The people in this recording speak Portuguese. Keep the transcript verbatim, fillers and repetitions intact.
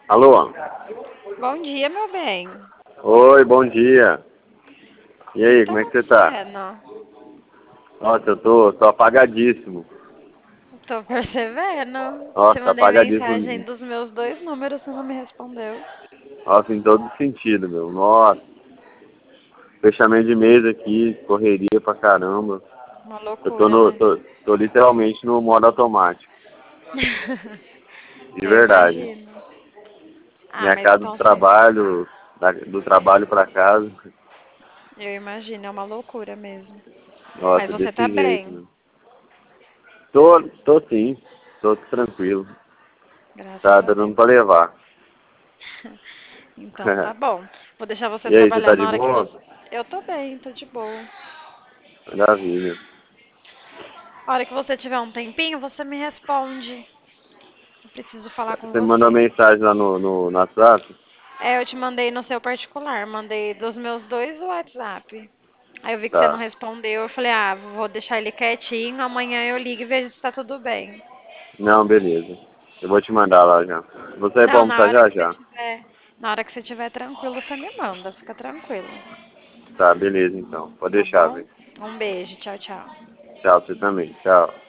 Alô? Bom dia, meu bem. Oi, bom dia. E O que aí, tá como é que você tá? acontecendo? Nossa, eu tô, tô apagadíssimo. Tô percebendo. Te Nossa, mandei mensagem apagadíssimo. dos meus dois números, você não me respondeu. Nossa, em todo sentido, meu. Nossa. Fechamento de mês aqui, correria pra caramba. Uma Eu tô, loucura, no, né? tô, tô literalmente no modo automático. De Eu verdade. imagino. Ah, Minha mas casa do então você... trabalho, da- do trabalho pra casa. Eu imagino, é uma loucura mesmo. Mas Nossa, você tá desse jeito, bem, meu. Tô, tô sim. Tô tranquilo. graças Tá a dando Deus. pra levar. Então tá bom. Vou deixar você E aí, você trabalhar tá de na hora que boa? você... Eu tô bem, tô de boa. Maravilha. A hora que você tiver um tempinho, você me responde. Eu preciso falar com Você me mandou você. mensagem lá no, no, no WhatsApp? É, eu te mandei no seu particular, mandei dos meus dois WhatsApp. Aí eu vi que você não Tá. respondeu, eu falei, ah, vou deixar ele quietinho, amanhã eu ligo e vejo se tá tudo bem. Não, beleza. Eu vou te mandar lá já. Vou sair pra Não, na almoçar hora já que você já. tiver, na hora que você tiver tranquilo, você me manda, fica tranquilo, Tá, beleza então. Pode tá deixar, bom? velho. Um beijo, tchau, tchau. Tchau, você também. Tchau.